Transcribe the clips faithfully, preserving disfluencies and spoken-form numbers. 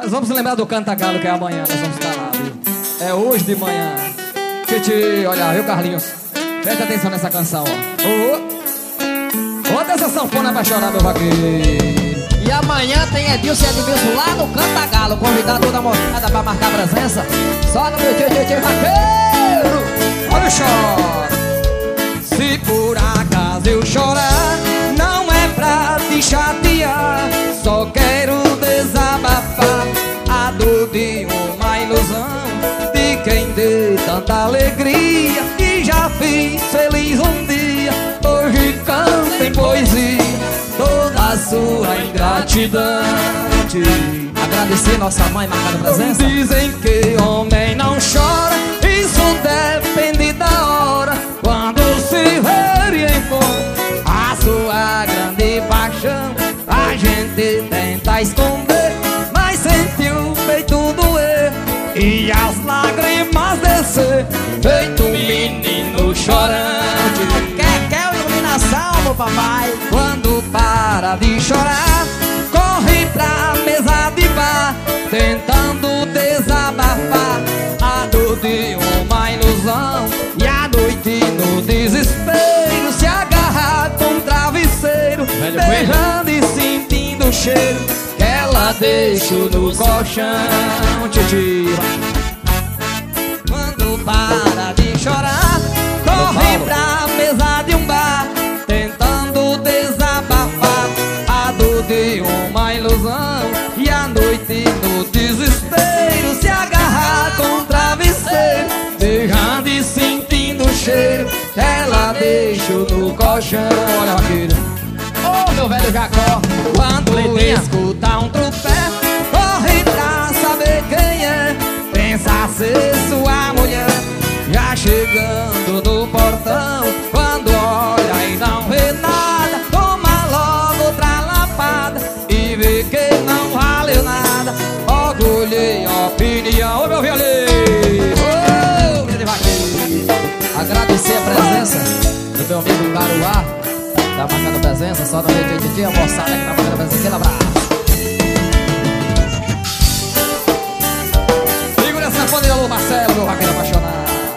Mas vamos lembrar do Canta-Galo, que é amanhã, nós vamos estar lá, viu? É hoje de manhã. Titi, olha, viu, Carlinhos? Presta atenção nessa canção, ó. Oh, bota essa sanfona pra chorar, meu vaqueiro. E amanhã tem Edilson e Edmilson lá no Canta-Galo. Convidar toda a moçada pra marcar presença. Só no meu tio, tio, tio, vaqueiro. Olha o choro. Se por acaso eu chorar, não é pra te chatear. Só quero desabafar a dor de uma ilusão, de quem deu tanta alegria, que já fiz feliz um dia. Hoje canto em poesia toda a sua ingratidão. Agradecer nossa mãe marcando presença. Dizem que homem não chora, isso depende da hora. Quando se ver e encontra a sua grande paixão, a gente tenta esconder, mas sentiu feito doer e as lágrimas descer, feito um menino chorante. Quer, quer iluminação, meu papai? Quando para de chorar, corre pra mesa de bar, tentando desabafar a dor de uma ilusão. E à noite no desespero se agarra com o travesseiro, beijando e sentindo o cheiro que ela deixa no colchão. Titi. Quando para de chorar, corre pra mesa de um bar, tentando desabafar a dor de uma ilusão. E à noite no desespero se agarra com o travesseiro, beijando e sentindo o cheiro que ela deixa no colchão. Olha, vaqueiro. Ô, meu velho Jacó. Quando Leitinha. escuta um trupé, corre pra saber quem é, pensa ser sua mulher. Já chegando no portão, quando olha e não vê nada, toma logo outra lapada e vê que não valeu nada. Orgulho e opinião. Ô, meu velho. Ô, meu vaqueiro. Agradecer a presença do meu amigo Caruá, tá marcando presença. Só no meu tio, tio, a moçada que tá marcando presença. Aquele abraço. Segura essa panela, alô, Marcelo, meu vaqueiro apaixonado.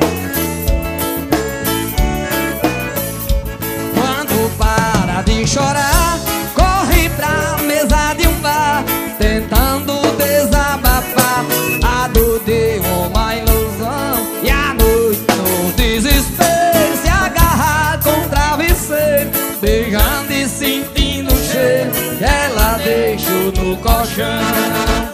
Quando para de chorar, corre pra mesa de um bar, tentando desabafar a dor de uma ilusão. E à noite no desespero se agarra com o travesseiro, beijando e sentindo o cheiro que ela deixou no colchão.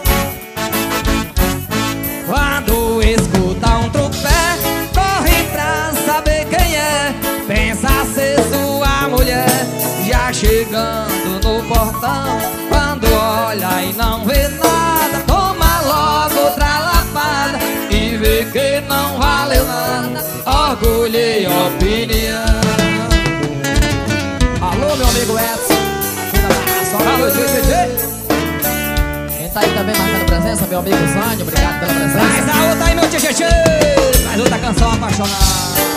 Quando escuta um trupé, corre pra saber quem é, pensa ser sua mulher. Já chegando no portão, quando olha e não vê nada, toma logo outra lapada e vê que não valeu nada. Orgulho e opinião. Alô, meu amigo Edson. Um abraço. Alô, tio, tio, tio. Quem tá aí também marcando presença, meu amigo Zânio, obrigado pela presença. Traz a outra aí, meu tio, tio, tio. Traz outra canção apaixonada.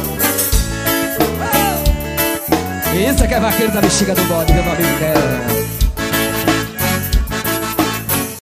Isso é que é vaqueiro da bexiga do bode, meu amigo.